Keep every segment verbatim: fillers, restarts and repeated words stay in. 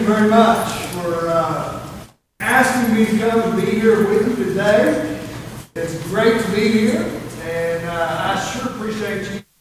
Very much for uh, asking me to come and be here with you today. It's great to be here, and uh, I sure appreciate you.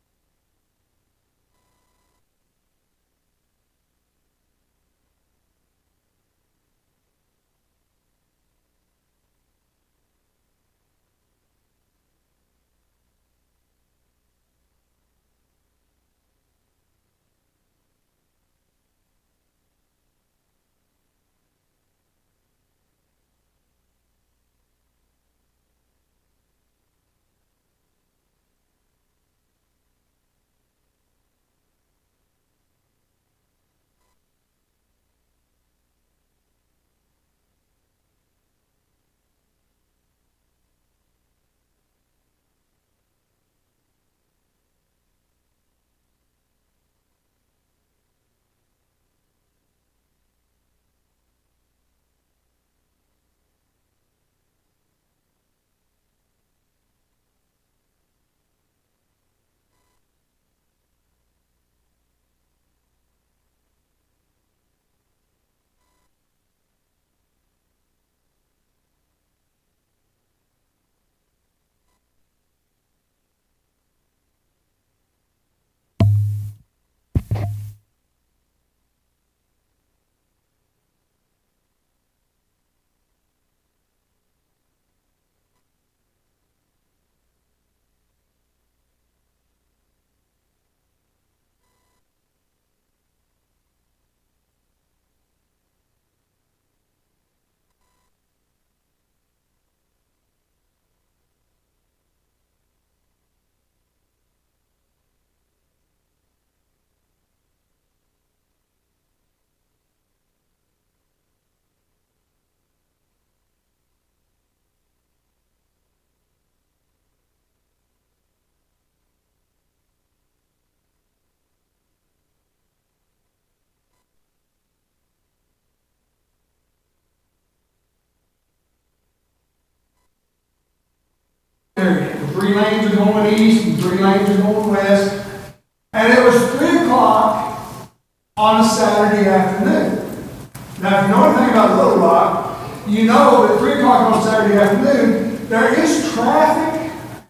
The three lanes are going east and three lanes are going west. And it was three o'clock on a Saturday afternoon. Now, if you know anything about Little Rock, you know that three o'clock on a Saturday afternoon, there is traffic,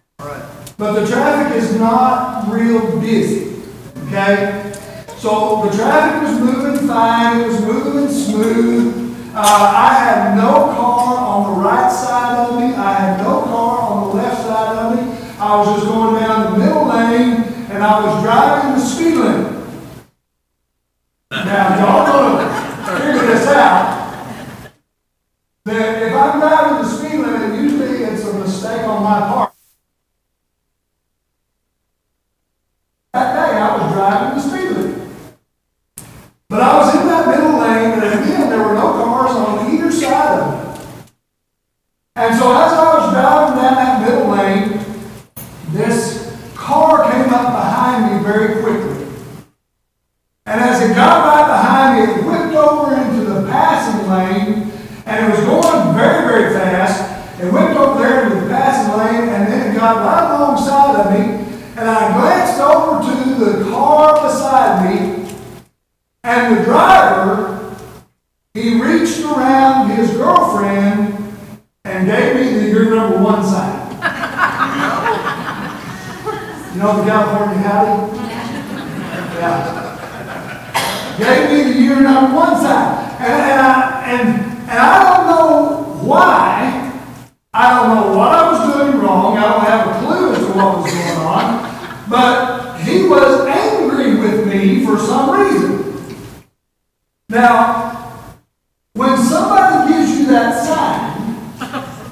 but the traffic is not real busy. Okay? So the traffic was moving fine, it was moving smooth. Uh, I had no car on the right side of me. I had no car on the left side of me. I was just going down the middle lane, and I was driving the speed limit. Now, y'all gonna figure this out, that if I'm driving the speed limit, usually it's a mistake on my part. That day, I was driving the speed limit. But I was in that middle lane, and again, there were no cars on either side of me. And so as I was driving down that middle lane, this car came up behind me very quickly. And as it got right behind me, it whipped over into the passing lane, and it was going very, very fast. It whipped over there into the passing lane, and then it got right alongside of me, and I glanced over to the car beside me, and the driver, he reached around his girlfriend and gave me the year number one sign. You know the California howdy? Yeah. Gave me the year number one sign. And, and, I, and, and I don't know why. I don't know what I was doing wrong. I don't have a clue as to what was going on. But he was angry with me for some reason. Now, when somebody gives you that sign,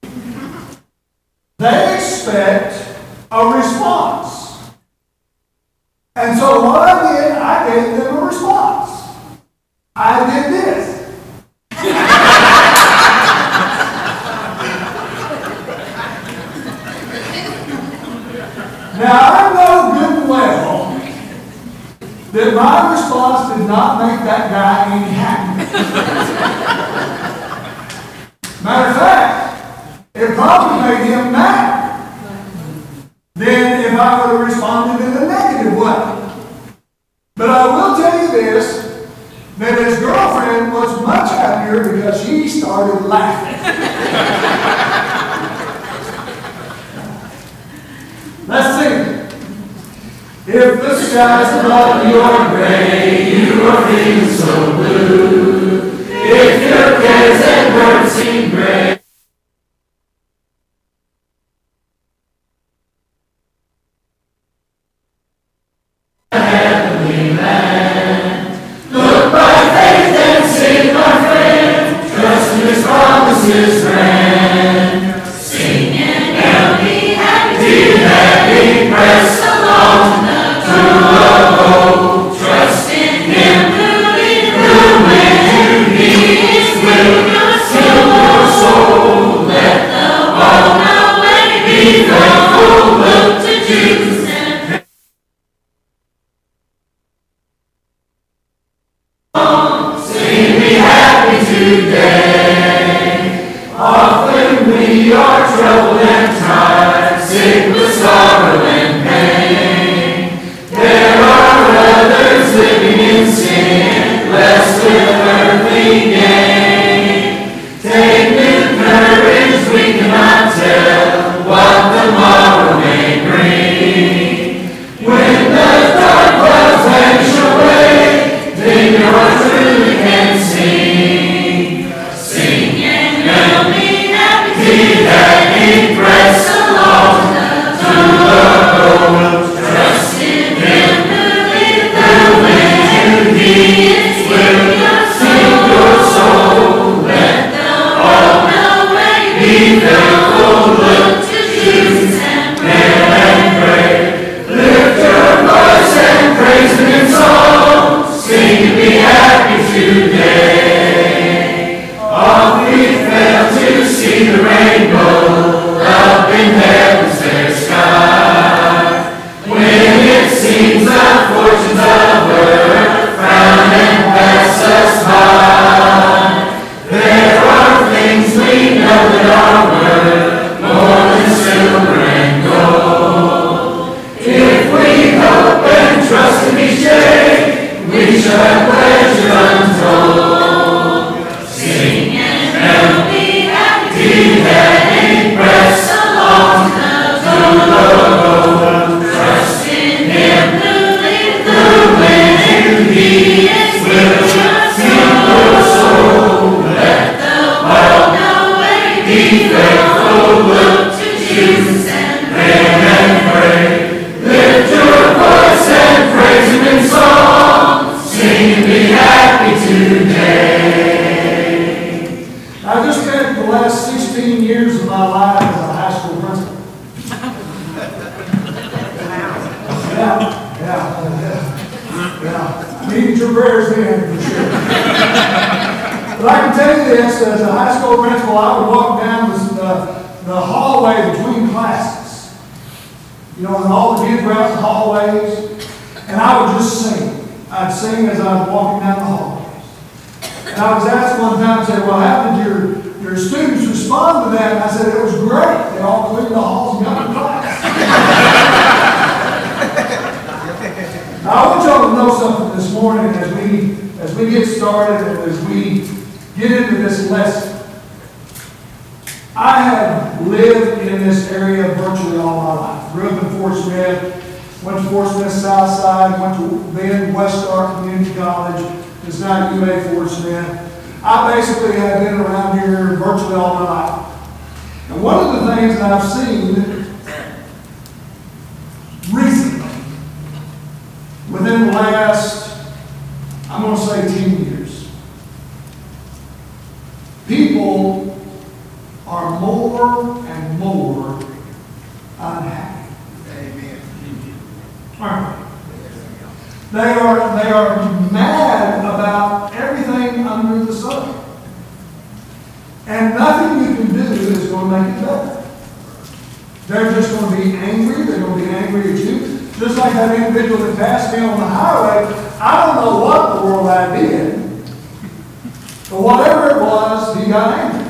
they expect a response. And so what I did, I gave them a response. I did this. Now, I know good and well that my response did not make that guy any happier. Matter of fact, it probably made him mad than if I would have responded in a negative way. But I will tell you this, Then his girlfriend was much happier because she started laughing. Let's sing. If the skies above you are gray, you are feeling so blue. If your cares and burdens seem gray, heavenly land. Look by faith and sing, my friend. Trust in His promises grand. Sing and now be happy. Be happy, press along to a hope. Trust in Him who leads the way to His will. Seal your soul. Let the ball now way be faithful. Look to Jesus and sing, be happy today. Often we are troubled and tried, sick with sorrow and pain. There are others living in sin, blessed with earthly gain. Take new courage, we cannot tell what the morrow may bring. When the dark clouds vanish away, then your truly can sing. Sing and now be happy, be happy, press along to the goal. Trust in Him who leads the way to His will. Seal your soul, let the all the way be faithful. Look to Jesus and pray and pray. Lift your voice and praise Him in song. Sing and be happy today. Oft we fail to see the rainbow up in heaven's fair sky. When it seems the fortunes of earth frown and pass us by, there are things we know that are worth more than silver and gold. If we hope and trust in each day, we shall have pleasure untold. Sing and now be happy, be happy, press along to the goal. Trust in Him who leads the way to His will. Seal your soul, let the ball no way be faithful. Look to Jesus and pray and pray. Lift your voice and praise Him in song. Sing and be happy today. I just spent the last sixteen years of my life as a high school principal. Yeah, yeah, yeah, yeah. I needed your prayers then, for sure. But I can tell you this, as a high school principal, I would walk down the, the, the hallway between classes. You know, and all the kids were out in the hallways, and I would just sing. I'd sing as I was walking down the hallways. And I was asked one time, I said, well, how did your, your students respond to that? And I said, it was great. They all cleared the halls and got to class. Now, I want y'all to know something this morning as we, as we get started and as we get into this lesson. I have lived in this area virtually all my life. Grew up in Fort Smith, went to Fort Smith Southside, went to then West Star Community College. It's now U A Fort Smith. I basically have been around here virtually all my life. And one of the things that I've seen recently, within the last, I'm going to say ten years, people are more and more unhappy. Amen. Aren't they? They are, they are mad about everything under the sun. And nothing you can do is going to make it better. They're just going to be angry. They're going to be angry at you. Just like that individual that passed me on the highway. I don't know what the world I did. But whatever it was, he got angry.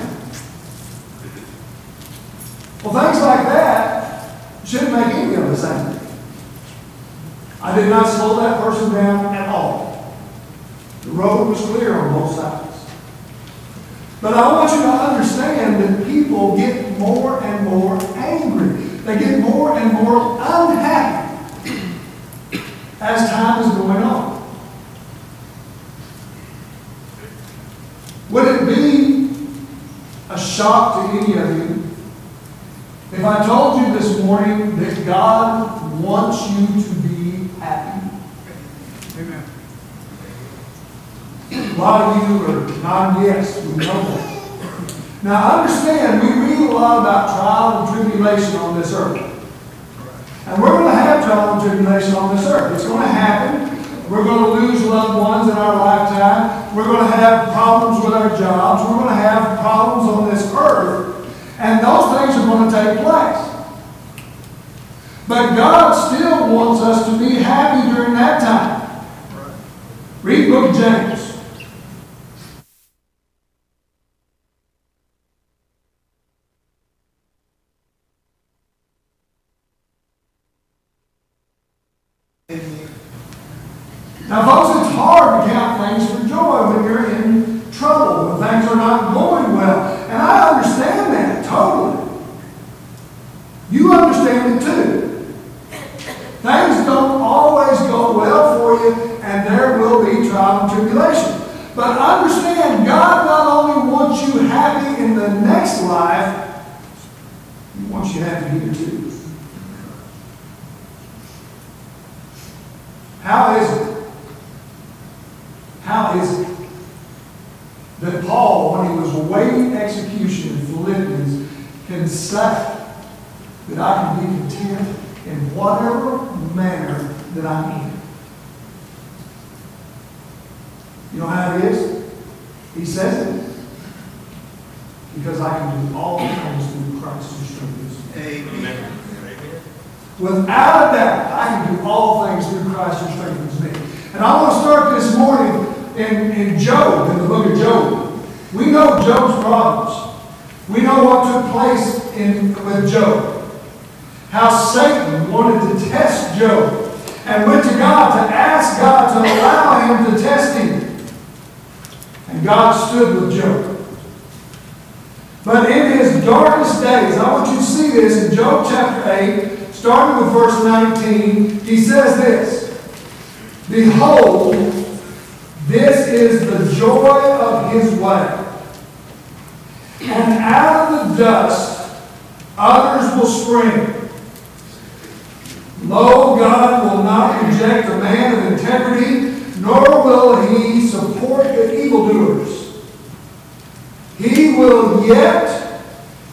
Well, things like that shouldn't make any of us angry. I did not slow that person down at all. The road was clear on both sides. But I want you to understand that people get more and more angry. They get more and more unhappy as time is going on. Would it be a shock to any of you if I told you this morning that God wants you to be happy? Amen. A lot of you are nodding yes, we know that. Now understand, we read a lot about trial and tribulation on this earth. And we're going to have trial and tribulation on this earth. It's going to happen. We're going to lose loved ones in our lifetime. We're going to have problems with our jobs. We're going to have problems on this earth. And those things are going to take place. But God still wants us to be happy during that time. Read the book of James. Now, folks, it's hard to count things for joy when you're in trouble, when things are not going well. And I understand that totally. You understand it too. Things don't always go well for you, and there will be trial and tribulation. But understand, God not only wants you happy in the next life, He wants you happy here too. How is it? How is it that Paul, when he was awaiting execution in Philippians, can say that I can be content in whatever manner that I'm in? You know how it is? He says it. Because I can do all things through Christ who strengthens me. Amen. Without a doubt, I can do all things through Christ who strengthens me. And I want to start this morning in, in Job, in the book of Job. We know Job's problems. We know what took place in, with Job. How Satan wanted to test Job and went to God to ask God to allow him to test him. And God stood with Job. But in his darkest days, I want you to see this in Job chapter eight, starting with verse nineteen, he says this: Behold, this is the joy of his way. And out of the dust others will spring. Lo, God will not reject a man of integrity, nor will he support the evildoers. He will yet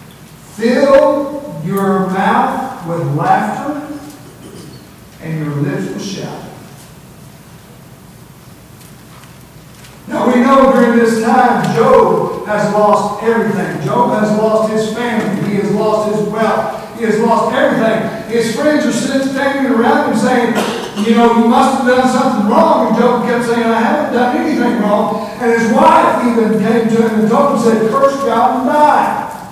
fill your mouth with laughter, and your lips will shout. Now we know during this time Job has lost everything. Job has lost his family. He has lost his wealth. He has lost everything. His friends are sitting standing around him saying, you know, you must have done something wrong. And Job kept saying, I haven't done anything wrong. And his wife even came to him and told him, said, curse God and die.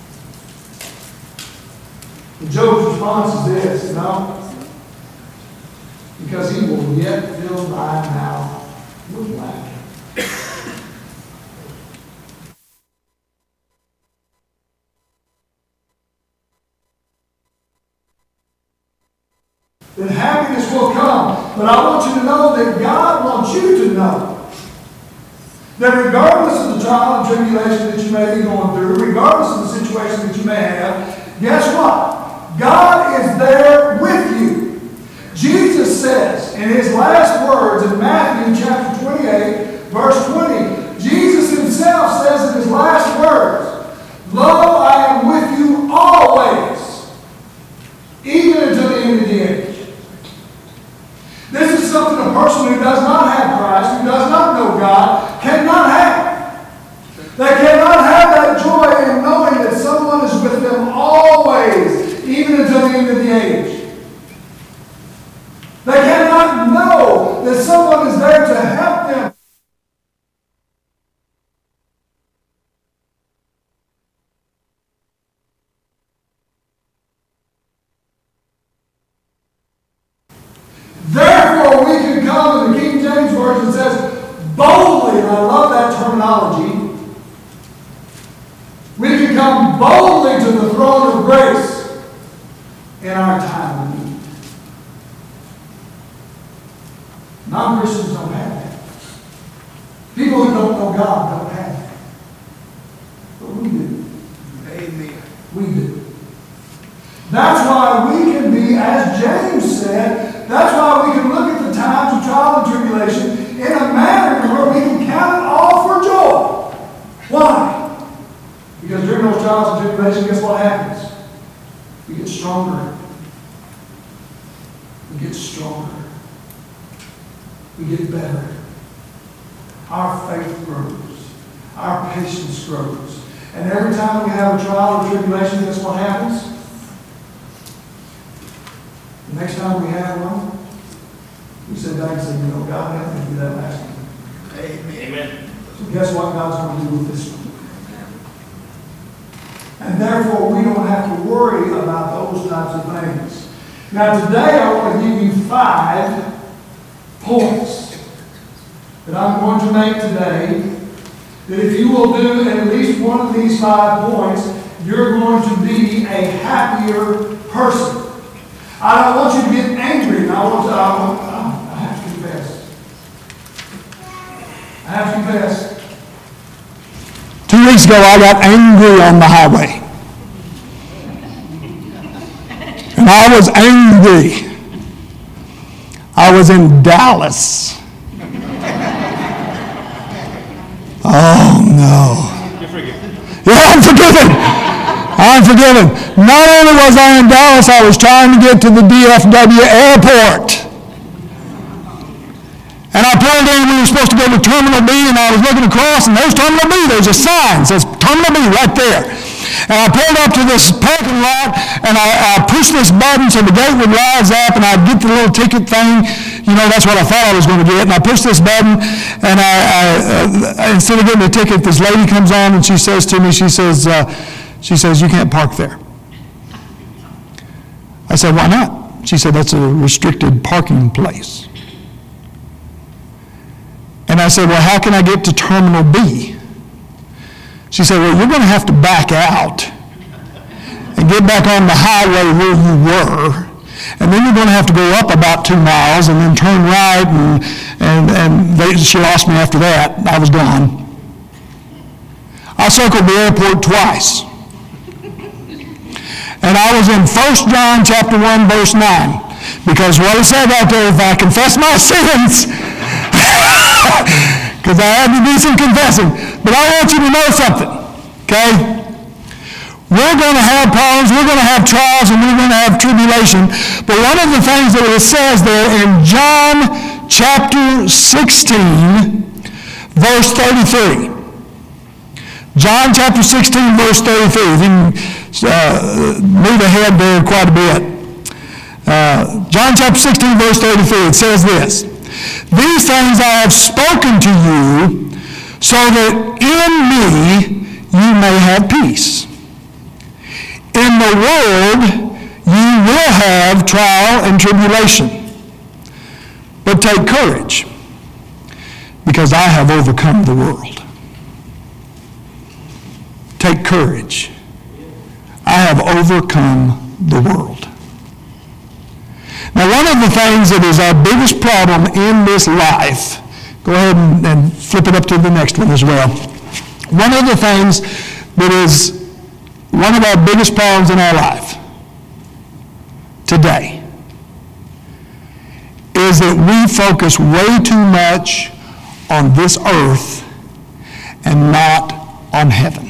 And Job's response is this: no, because he will yet fill thy mouth with laughter. That happiness will come. But I want you to know that God wants you to know that regardless of the trial and tribulation that you may be going through, regardless of the situation that you may have, guess what? God is there with you. Jesus says in his last words in Matthew chapter twenty-eight, verse twenty, Jesus himself says in his last words, Lo, I am with you always, even until the end of the age. This is something a person who does not have Christ, who does not know God, cannot have. They cannot have that joy in knowing that someone is with them always, even until the end of the age. They cannot know that someone is there to help them. terminology, we can come boldly to the throne of grace in our time of need. Non-Christians don't have that. People who don't know God don't have that. But we do. Amen. We do. That's why we can be, as James said, that's why we can look at the times of trial and tribulation in a manner where we can count it all for joy. Why? Because during those trials and tribulations, guess what happens? We get stronger. We get stronger. We get better. Our faith grows. Our patience grows. And every time we have a trial or tribulation, guess what happens? The next time we have one, we sit back and say, you know, God helped me do that last time. Amen. So guess what God's going to do with this one? And therefore, we don't have to worry about those types of things. Now, today I want to give you five points that I'm going to make today, that if you will do at least one of these five points, you're going to be a happier person. I don't want you to get angry. I want to, I, want, I have to confess. I have to confess. Two weeks ago, I got angry on the highway. And I was angry. I was in Dallas. Oh, no. You're forgiven. Yeah, I'm forgiven. I'm forgiven. Not only was I in Dallas, I was trying to get to the D F W airport. And I pulled in, we were supposed to go to Terminal B, and I was looking across, and there's Terminal B. There's a sign that says Terminal B right there. And I pulled up to this parking lot, and I, I pushed this button so the gate would rise up, and I'd get the little ticket thing. You know, that's what I thought I was going to get. And I pushed this button, and I, I uh, instead of getting a ticket, this lady comes on, and she says to me, she says, uh, she says, you can't park there. I said, why not? She said, that's a restricted parking place. And I said, well, how can I get to Terminal B? She said, well, you're going to have to back out and get back on the highway where you were, and then you're going to have to go up about two miles and then turn right, and, and, and they, she lost me after that. I was gone. I circled the airport twice. And I was in First John chapter one, verse nine, because what it said right there, if I confess my sins, because I had to do some confessing. But I want you to know something, okay? We're going to have problems, we're going to have trials, and we're going to have tribulation. But one of the things that it says there in John chapter sixteen, verse thirty-three. John chapter sixteen, verse thirty-three. If you can uh, move ahead there quite a bit. Uh, John chapter sixteen, verse thirty-three, it says this. These things I have spoken to you, so that in me you may have peace. In the world you will have trial and tribulation. But take courage, because I have overcome the world. Take courage. I have overcome the world. Now, one of the things that is our biggest problem in this life, go ahead and, and flip it up to the next one as well. One of the things that is one of our biggest problems in our life today is that we focus way too much on this earth and not on heaven.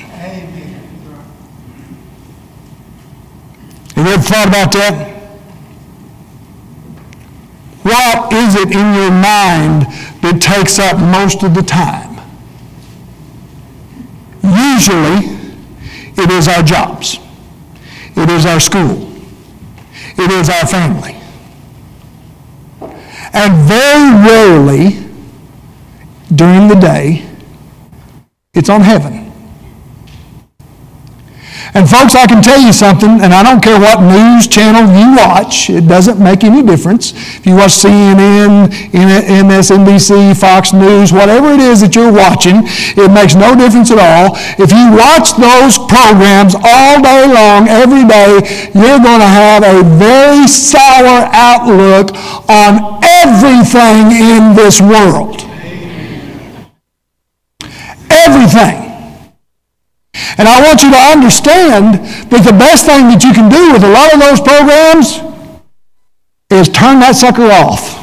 Have you ever thought about that? What is it in your mind that takes up most of the time? Usually, it is our jobs. It is our school. It is our family. And very rarely, during the day, it's on heaven. And folks, I can tell you something, and I don't care what news channel you watch, it doesn't make any difference. If you watch C N N, M S N B C, Fox News, whatever it is that you're watching, it makes no difference at all. If you watch those programs all day long, every day, you're going to have a very sour outlook on everything in this world. Everything. And I want you to understand that the best thing that you can do with a lot of those programs is turn that sucker off.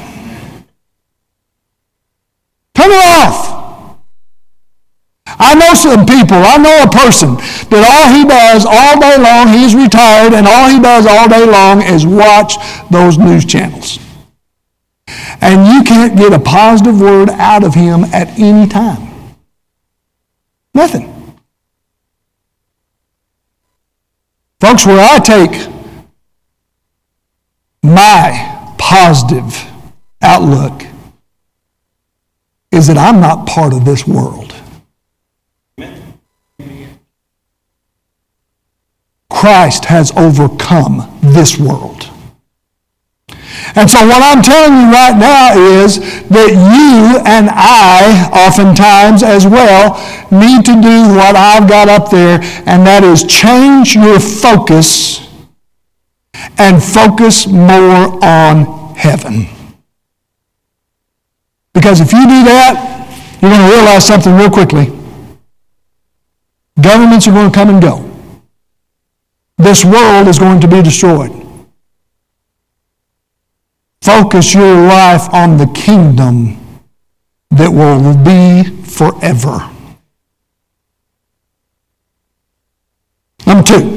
Turn it off. I know some people, I know a person that all he does all day long, he's retired, and all he does all day long is watch those news channels. And you can't get a positive word out of him at any time. Nothing. Folks, where I take my positive outlook is that I'm not part of this world. Christ has overcome this world. And so what I'm telling you right now is that you and I, oftentimes as well, need to do what I've got up there, and that is change your focus and focus more on heaven. Because if you do that, you're going to realize something real quickly. Governments are going to come and go. This world is going to be destroyed. Focus your life on the kingdom that will be forever. Number two.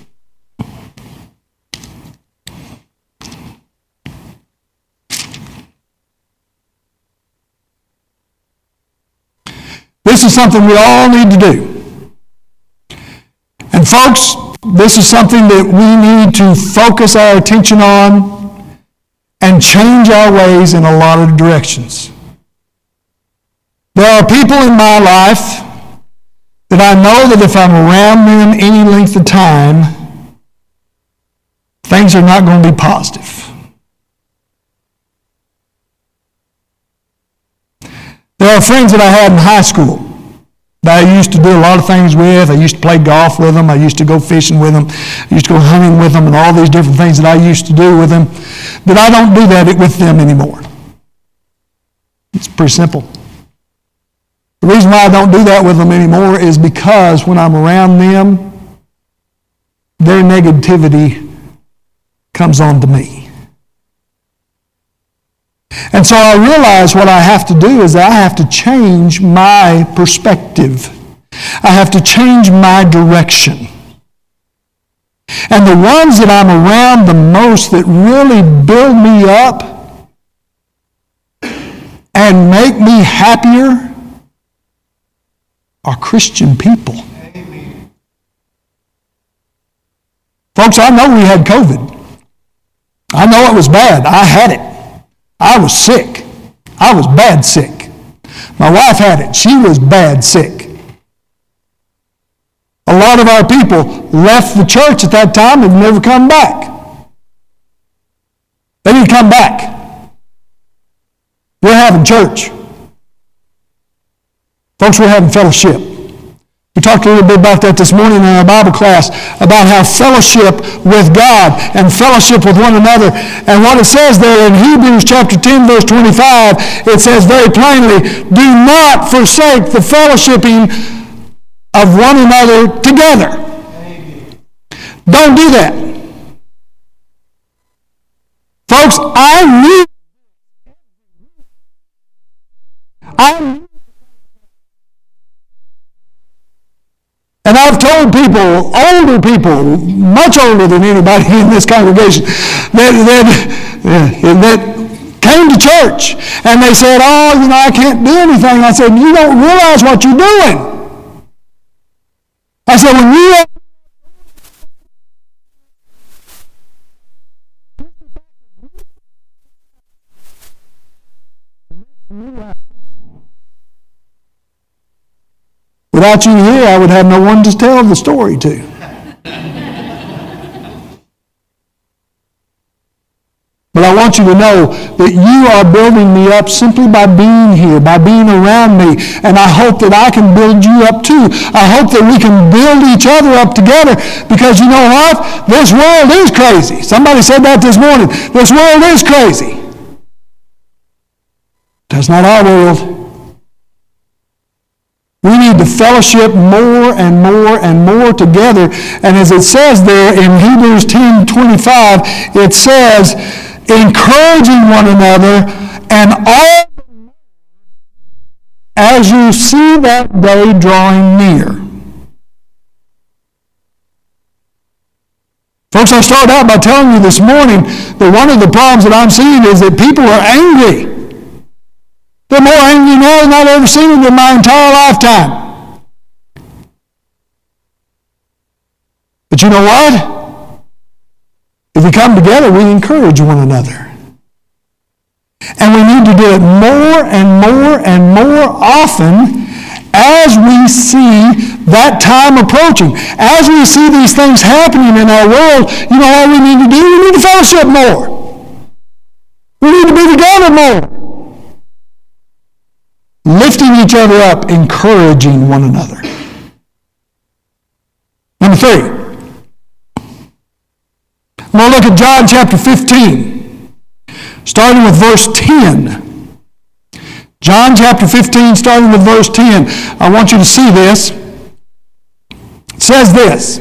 This is something we all need to do. And folks, this is something that we need to focus our attention on and change our ways in a lot of directions. There are people in my life that I know that if I'm around them any length of time, things are not going to be positive. There are friends that I had in high school that I used to do a lot of things with. I used to play golf with them. I used to go fishing with them. I used to go hunting with them and all these different things that I used to do with them. But I don't do that with them anymore. It's pretty simple. The reason why I don't do that with them anymore is because when I'm around them, their negativity comes on to me. And so I realize what I have to do is I have to change my perspective. I have to change my direction. And the ones that I'm around the most that really build me up and make me happier are Christian people. Amen. Folks, I know we had COVID. I know it was bad. I had it. I was sick. I was bad sick. My wife had it. She was bad sick. A lot of our people left the church at that time and never come back. They didn't come back. We're having church. Folks, we're having fellowship. We talked a little bit about that this morning in our Bible class, about how fellowship with God and fellowship with one another. And what it says there in Hebrews chapter ten, verse twenty-five, it says very plainly, do not forsake the fellowshipping of one another together. Don't do that. Folks, I knew I knew And I've told people, older people, much older than anybody in this congregation, that, that, that came to church, and they said, oh, you know, I can't do anything. I said, you don't realize what you're doing. I said, when you... Without you here, I would have no one to tell the story to. want you to know that you are building me up simply by being here, by being around me. And I hope that I can build you up too. I hope that we can build each other up together, because you know what? This world is crazy. Somebody said that this morning. This world is crazy. That's not our world. We need to fellowship more and more and more together. And as it says there in Hebrews ten twenty-five, it says, encouraging one another, and all as you see that day drawing near. Folks, I started out by telling you this morning that one of the problems that I'm seeing is that people are angry. They're more angry now than I've ever seen in my entire lifetime. But you know what? If we come together, we encourage one another. And we need to do it more and more and more often as we see that time approaching. As we see these things happening in our world, you know what we need to do? We need to fellowship more. We need to be together more. Lifting each other up, encouraging one another. Number three. I'm going to look at John chapter fifteen, starting with verse ten. John chapter fifteen, starting with verse ten. I want you to see this. It says this: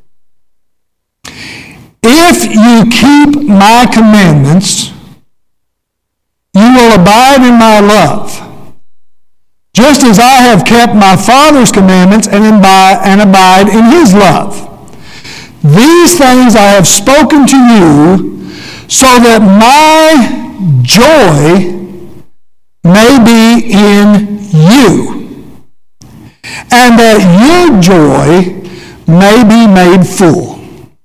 if you keep my commandments, you will abide in my love, just as I have kept my Father's commandments and abide, and abide in his love. These things I have spoken to you, so that my joy may be in you, and that your joy may be made full.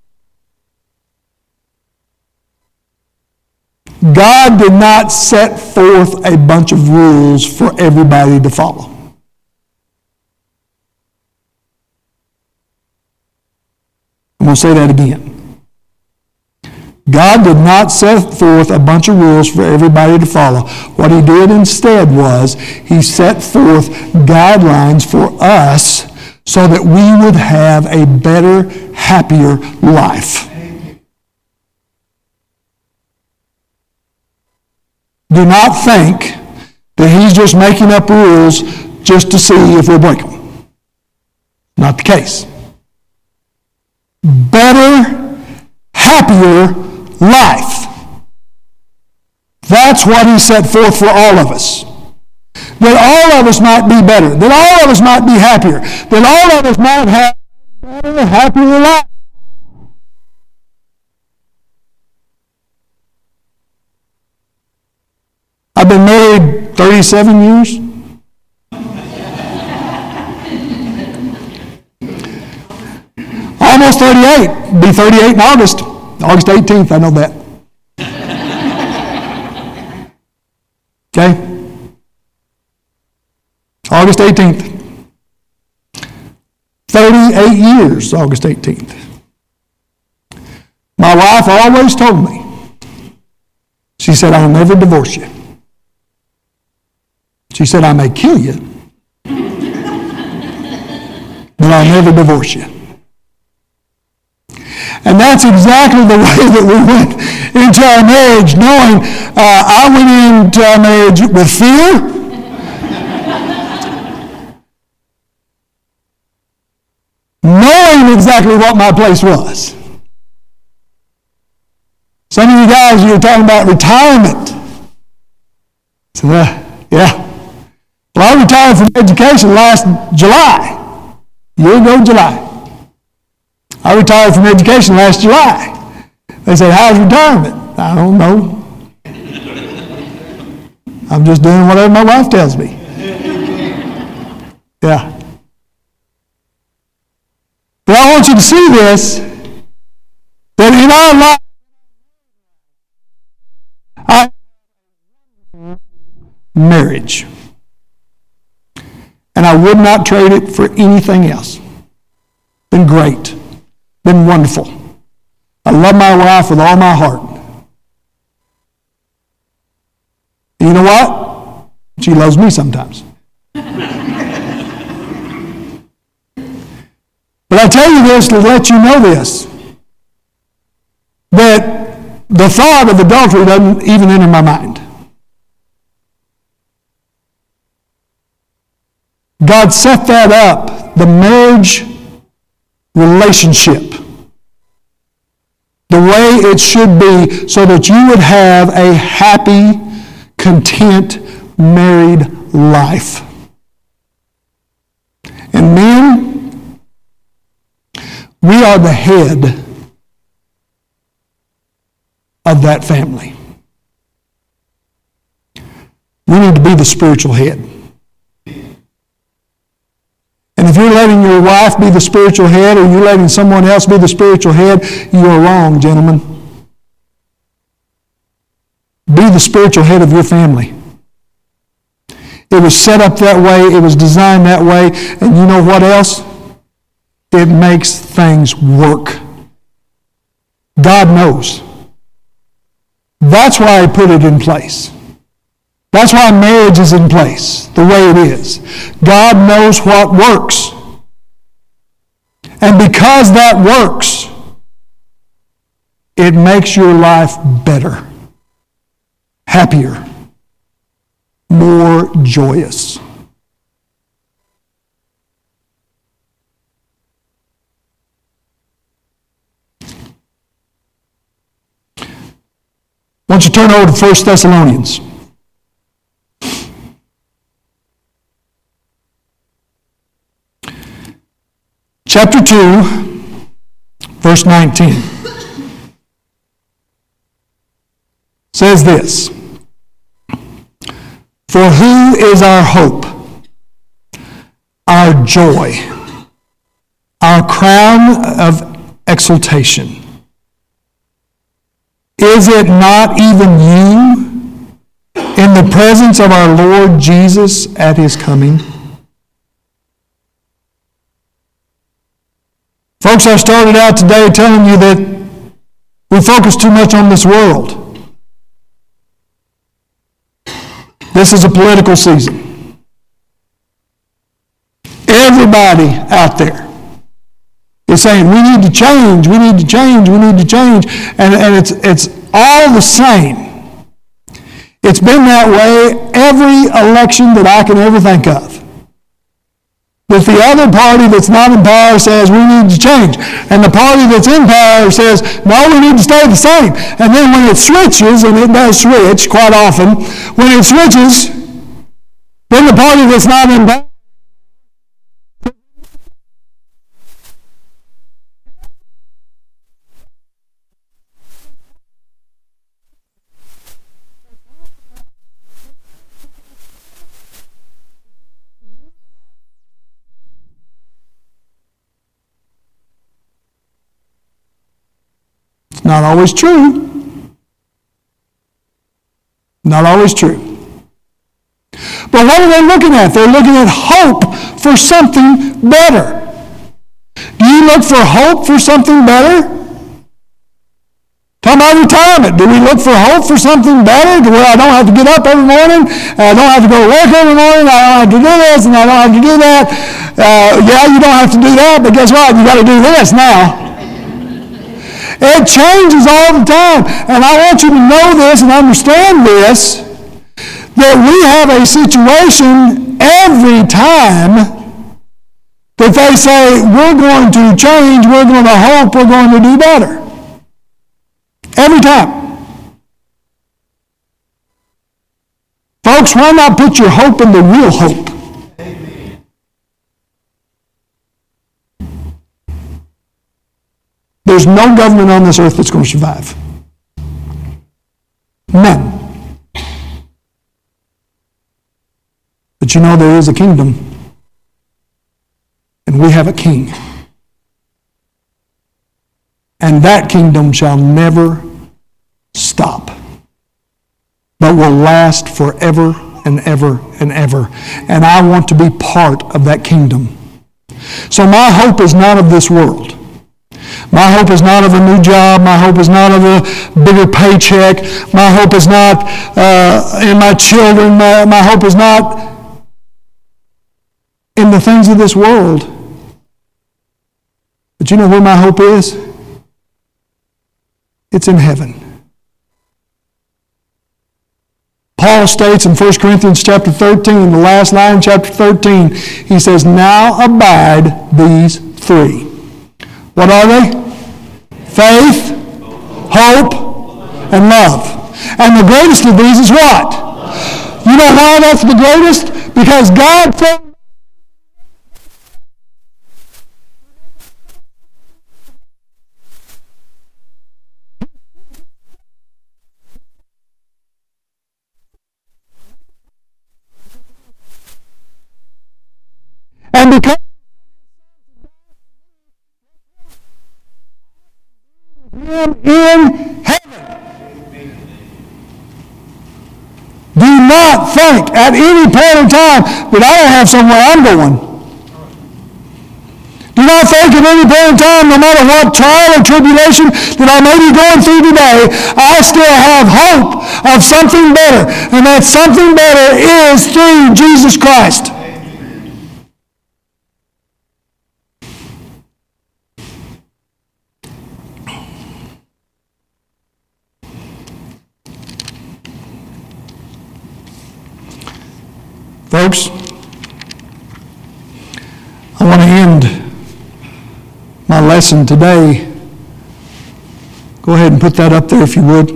God did not set forth a bunch of rules for everybody to follow. I'm going to say that again. God did not set forth a bunch of rules for everybody to follow. What he did instead was he set forth guidelines for us so that we would have a better, happier life. Do not think that he's just making up rules just to see if we'll break them. Not the case. Better, happier life. That's what he set forth for all of us. That all of us might be better. That all of us might be happier. That all of us might have a better, happier life. I've been married thirty-seven years. Almost thirty-eight. Be thirty-eight in August. August eighteenth, I know that. Okay? August eighteenth. thirty-eight years, August eighteenth. My wife always told me, she said, I'll never divorce you. She said, I may kill you, but I'll never divorce you. And that's exactly the way that we went into our marriage, knowing uh, I went into our marriage with fear. Knowing exactly what my place was. Some of you guys, you're talking about retirement. So, uh, yeah. Well, I retired from education last July. A year ago, July. I retired from education last July. They say, how's retirement? I don't know. I'm just doing whatever my wife tells me. Yeah. But I want you to see this, that in our life, I marriage. And I would not trade it for anything else. Been great. Been wonderful. I love my wife with all my heart. You know what? She loves me sometimes. But I tell you this to let you know this, that the thought of adultery doesn't even enter my mind. God set that up, the marriage relationship, the way it should be, so that you would have a happy, content, married life. And men, we are the head of that family. We need to be the spiritual head. And if you're letting your wife be the spiritual head, or you're letting someone else be the spiritual head, you are wrong, gentlemen. Be the spiritual head of your family. It was set up that way. It was designed that way. And you know what else? It makes things work. God knows. That's why He put it in place. That's why marriage is in place the way it is. God knows what works. And because that works, it makes your life better, happier, more joyous. Why don't you turn over to First Thessalonians? Chapter two, verse nineteen, says this, "For who is our hope, our joy, our crown of exaltation? Is it not even you in the presence of our Lord Jesus at His coming?" Folks, I started out today telling you that we focus too much on this world. This is a political season. Everybody out there is saying, we need to change, we need to change, we need to change. And, and it's, it's all the same. It's been that way every election that I can ever think of. If the other party that's not in power says we need to change, and the party that's in power says, no, we need to stay the same. And then when it switches, and it does switch quite often, when it switches, then the party that's not in power Not always true. Not always true. But what are they looking at? They're looking at hope for something better. Do you look for hope for something better? Talk about retirement. Do we look for hope for something better? To where I don't have to get up every morning, and I don't have to go to work every morning, I don't have to do this, and I don't have to do that. Uh, yeah, you don't have to do that, but guess what? You got to do this now. It changes all the time. And I want you to know this and understand this, that we have a situation every time that they say, we're going to change, we're going to hope, we're going to do better. Every time. Folks, why not put your hope in the real hope? There's no government on this earth that's going to survive. None. But you know there is a kingdom, and we have a king. And that kingdom shall never stop, but will last forever and ever and ever. And I want to be part of that kingdom. So my hope is not of this world. My hope is not of a new job. My hope is not of a bigger paycheck. My hope is not uh, in my children. My, my hope is not in the things of this world. But you know where my hope is? It's in heaven. Paul states in First Corinthians chapter thirteen, the last line of chapter thirteen, he says, now abide these three. What are they? Faith, hope, and love. And the greatest of these is what? You know why that's the greatest? Because God said, and because Him in heaven. Do not think at any point in time that I don't have somewhere I'm going. Do not think at any point in time, no matter what trial or tribulation that I may be going through today, I still have hope of something better. And that something better is through Jesus Christ. Folks, I want to end my lesson today. Go ahead and put that up there if you would.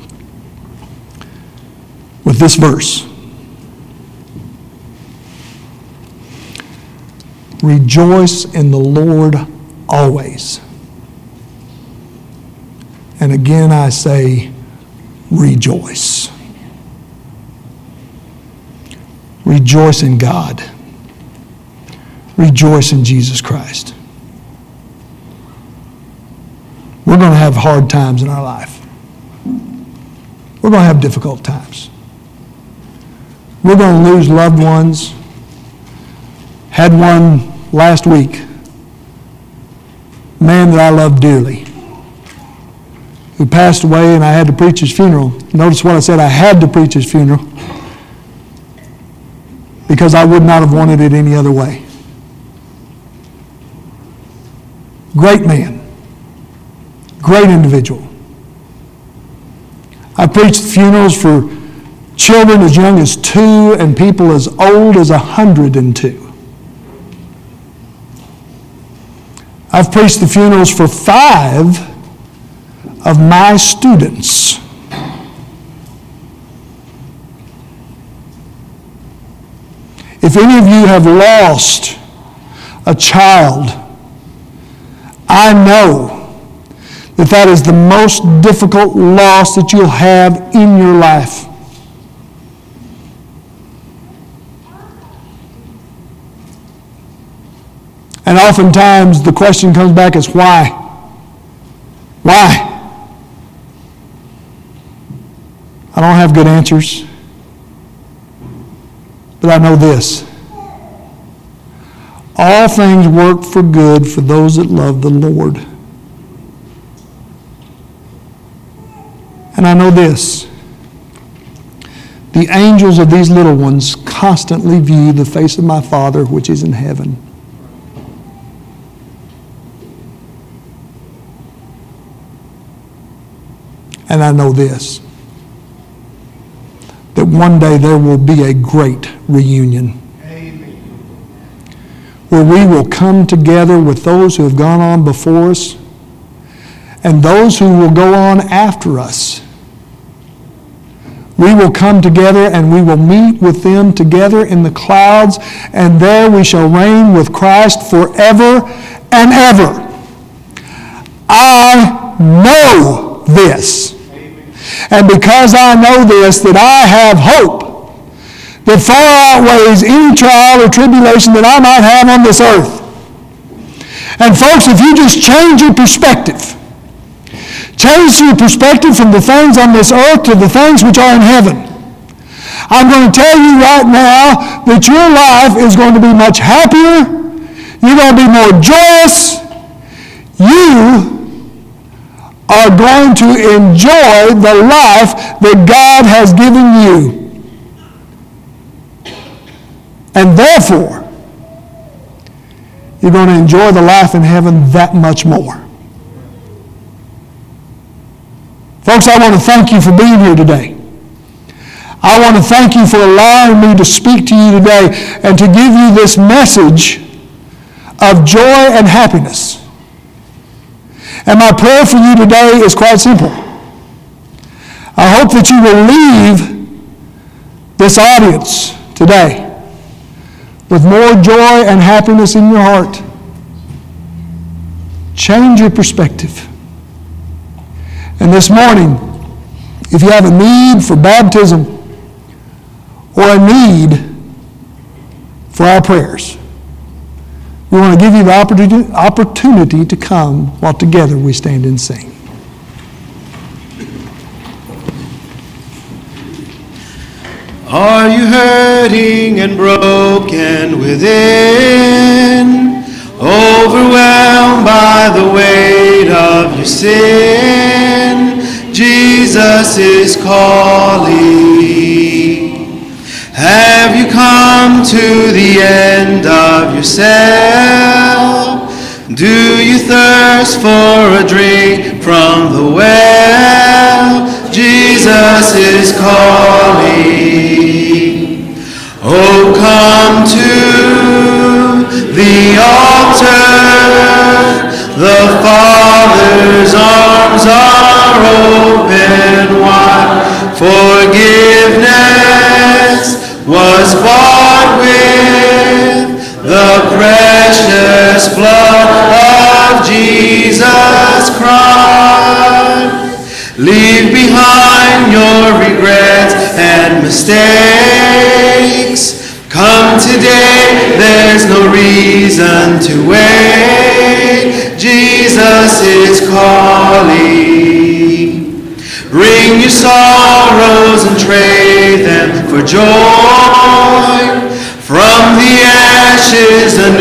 With this verse. Rejoice in the Lord always. And again I say, rejoice. Rejoice in God. Rejoice in Jesus Christ. We're going to have hard times in our life. We're going to have difficult times. We're going to lose loved ones. Had one last week. A man that I love dearly, who passed away, and I had to preach his funeral. Notice what I said, I had to preach his funeral, because I would not have wanted it any other way. Great man. Great individual. I preached funerals for children as young as two and people as old as a hundred and two. I've preached the funerals for five of my students. If any of you have lost a child, I know that that is the most difficult loss that you'll have in your life. And oftentimes the question comes back as why? Why? I don't have good answers. But I know this. All things work for good for those that love the Lord. And I know this. The angels of these little ones constantly view the face of my Father which is in heaven. And I know this. That one day there will be a great reunion. Amen. Where we will come together with those who have gone on before us and those who will go on after us. We will come together and we will meet with them together in the clouds, and there we shall reign with Christ forever and ever. I know this. And because I know this, that I have hope that far outweighs any trial or tribulation that I might have on this earth. And folks, if you just change your perspective, change your perspective from the things on this earth to the things which are in heaven, I'm going to tell you right now that your life is going to be much happier. You're going to be more joyous. You are going to enjoy the life that God has given you. And therefore, you're going to enjoy the life in heaven that much more. Folks, I want to thank you for being here today. I want to thank you for allowing me to speak to you today and to give you this message of joy and happiness. And my prayer for you today is quite simple. I hope that you will leave this audience today with more joy and happiness in your heart. Change your perspective. And this morning, if you have a need for baptism or a need for our prayers, we want to give you the opportunity, opportunity to come while together we stand and sing. Are you hurting and broken within, overwhelmed by the weight of your sin? Jesus is calling. Have you come to the end of yourself? Do you thirst for a drink from the well? Jesus is calling. Oh, come to the altar. The Father's arms are open wide. Forgiveness was bought with the precious blood of Jesus Christ. Leave behind your regrets and mistakes. Come today, there's no reason to wait. Jesus is calling. Bring your sorrows and trade them for joy. From the ashes, a